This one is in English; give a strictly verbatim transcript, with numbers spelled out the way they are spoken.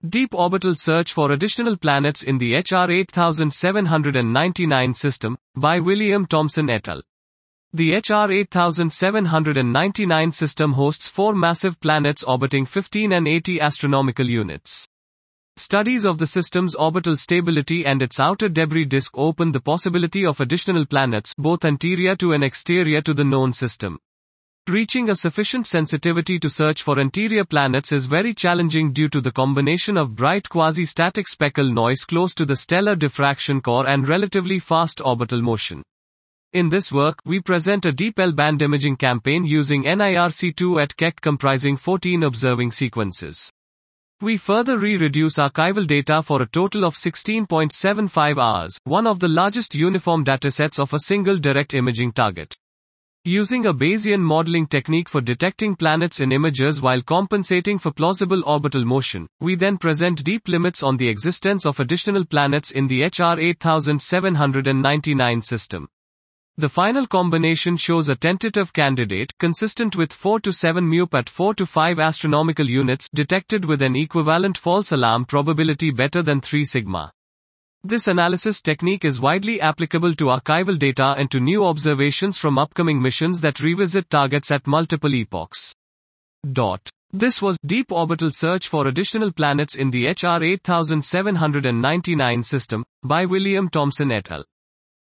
Deep Orbital Search for Additional Planets in the H R eight seven nine System, by William Thomson et al. The H R eight seven nine nine system hosts four massive planets orbiting fifteen and eighty astronomical units. Studies of the system's orbital stability and its outer debris disk open the possibility of additional planets, both anterior to and exterior to the known system. Reaching a sufficient sensitivity to search for anterior planets is very challenging due to the combination of bright quasi-static speckle noise close to the stellar diffraction core and relatively fast orbital motion. In this work, we present a deep L-band imaging campaign using N I R C two at Keck comprising fourteen observing sequences. We further re-reduce archival data for a total of sixteen point seven five hours, one of the largest uniform datasets of a single direct imaging target. Using a Bayesian modeling technique for detecting planets in images while compensating for plausible orbital motion, we then present deep limits on the existence of additional planets in the H R eight seven nine nine system. The final combination shows a tentative candidate, consistent with four to seven M U P at four to five astronomical units, detected with an equivalent false alarm probability better than three sigma. This analysis technique is widely applicable to archival data and to new observations from upcoming missions that revisit targets at multiple epochs. Dot. This was Deep Orbital Search for Additional Planets in the H R eight seven nine nine System, by William Thomson et al.